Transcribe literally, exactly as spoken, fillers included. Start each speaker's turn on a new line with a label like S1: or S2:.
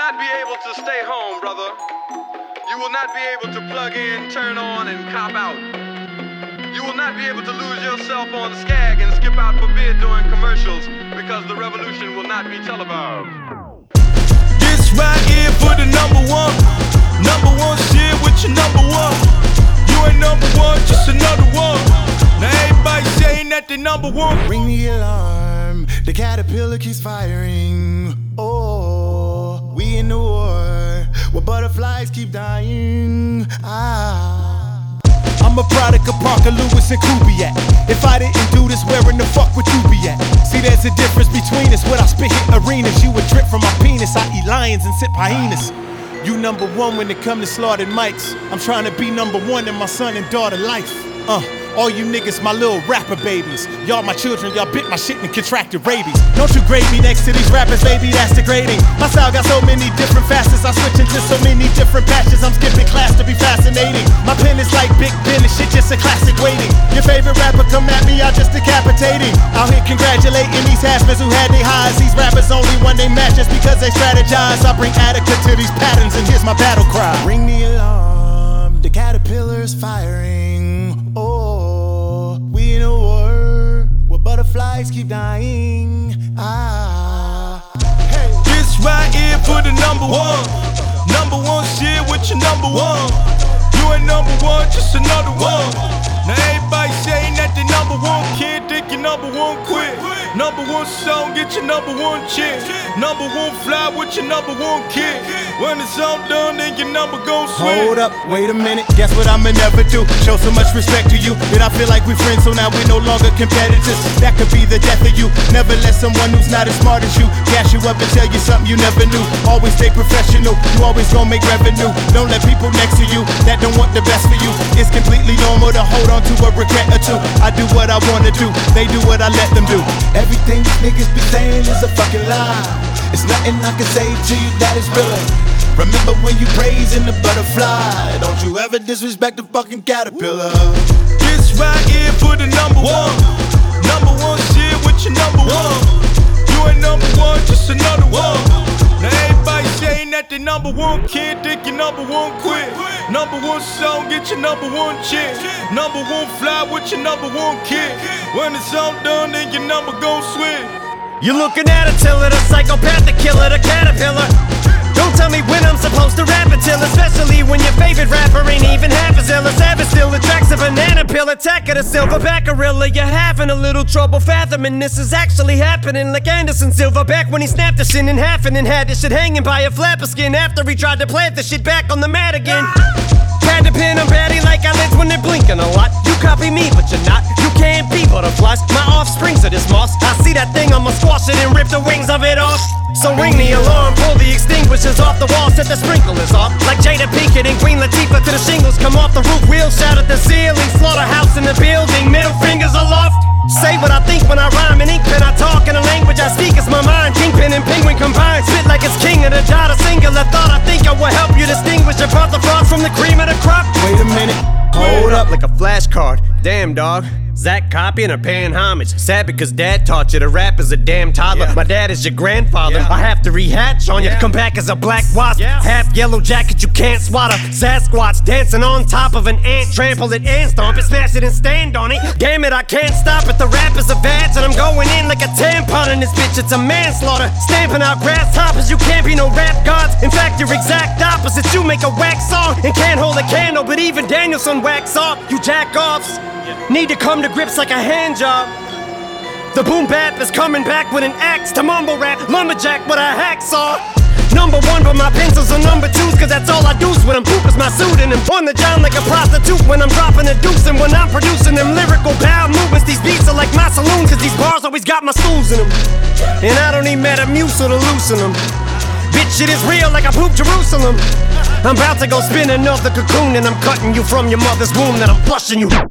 S1: not be able to stay home, brother. You will not be able to plug in, turn on, and cop out. You will not be able to lose yourself on Skag and skip out for beer during commercials because the revolution will not be televised.
S2: This right here for the number one. Number one shit with your number one. You ain't number one, just another one. Now everybody saying that they number one.
S3: Ring the alarm, the caterpillar keeps firing. Oh, we in the war, where butterflies keep dying. Ah,
S2: I'm a product of Parker Lewis and Kubiak. If I didn't do this, where in the fuck would you be at? See, there's a difference between us. When I spit hit arenas, you would drip from my penis. I eat lions and sip hyenas. You number one when it come to slaughtered mics. I'm trying to be number one in my son and daughter life. Uh, all you niggas, my little rapper babies. Y'all my children, y'all bit my shit and contracted rabies. Don't you grade me next to these rappers, baby, that's degrading. My style got so many different facets, I switch into so many different patches. I'm skipping class to be fascinating. My pen is like Big Ben, this shit just a classic waiting. Your favorite rapper come at me, I just decapitating. Out here congratulating these hashmans who had they highs. These rappers only when they match just because they strategize. I bring Attica to these patterns and here's my battle cry.
S3: ring the alarm, the caterpillar's firing. Oh, we in a war, where butterflies keep dying. Ah, hey.
S2: This right here for the number one. Number one shit with your number one. You ain't number one, just another one. Now everybody saying that they number one. Kid, think your number one quit. Number one song, get your number one chick. Number one fly with your number one kid. When it's all done, then your number gon' swing.
S3: Hold up, wait a minute, guess what I'ma never do? Show so much respect to you that I feel like we're friends, so now we're no longer competitors. That could be the death of you. Never let someone who's not as smart as you gas you up and tell you something you never knew. Always stay professional, you always gon' make revenue. Don't let people next to you that don't want the best for you. It's completely normal to hold on to a regret or two. I do what I wanna do, they do what I let them do. Everything these niggas be saying is a fucking lie. It's nothing I can say to you that is real. Remember when you praising the butterfly. Don't you ever disrespect the fucking caterpillar.
S2: This right here for the number one. Number one shit with your number one. You ain't number one, just another one. Now everybody saying that they number one. Kid, think your number one quit. Number one song, get your number one chick. Number one fly with your number one kid. When it's all done, then your number gon' swing.
S4: You're looking at a tiller, the psychopathic killer, the caterpillar. Don't tell me when I'm supposed to rap until, especially when your favorite rapper ain't even half as ill as ever. Still attracts a banana peel, attack of the silverback gorilla. You're having a little trouble fathoming this is actually happening. Like Anderson Silverback when he snapped the shit in half and then had this shit hanging by a flap of skin after he tried to plant the shit back on the mat again. Had to pin 'em batty like eyelids when they're blinking a lot. You copy me, but you're not. You can't be butterflies. My offsprings of this moss. I see that thing, I'ma squash it and rip the wings of it off. So ring the alarm, pull the extinguishers off the wall, set the sprinklers off. Like Jada Pinkett and Queen Latifah till the shingles come off the roof. Wheels shout at the ceiling, slaughterhouse in the building, middle fingers aloft. Say what I think when I rhyme in ink pen. I talk in a language I speak, it's my mind. Kingpin and penguin combined, spit like it's king of the dot. A singular thought, I think I will help you distinguish your brother frost from the cream of the crop.
S3: Wait a minute, hold up.
S4: Like a flashcard, damn dog. Zach copying or paying homage. Sad because dad taught you to rap as a damn toddler.
S2: Yeah.
S4: My dad is your grandfather.
S2: Yeah.
S4: I have to rehatch on
S2: Yeah.
S4: you. Come back as a black wasp.
S2: Yeah.
S4: Half yellow jacket you can't swat. A Sasquatch dancing on top of an ant. Trample it and stomp it, smash it and stand on it. Damn it, I can't stop it. The rap is a badge and I'm going in like a tampon in this bitch. It's a manslaughter. Stamping out grasshoppers. You can't be no rap gods. In fact, you're exact opposites. You make a wax song and can't hold a candle, but even Danielson wax off. You jack offs. Need to come to grips like a hand job. The boom bap is coming back with an axe to mumble rap. Lumberjack with a hacksaw. Number one, but my pencils are number twos, cause that's all I do when I'm poop is my suit. And I'm on the job like a prostitute when I'm dropping a deuce. And when I'm producing them lyrical bow movements, these beats are like my saloon, cause these bars always got my stools in them. And I don't need Metamucil to loosen them. Bitch, shit is real like I pooped Jerusalem. I'm about to go spin another cocoon, and I'm cutting you from your mother's womb, then I'm flushing you.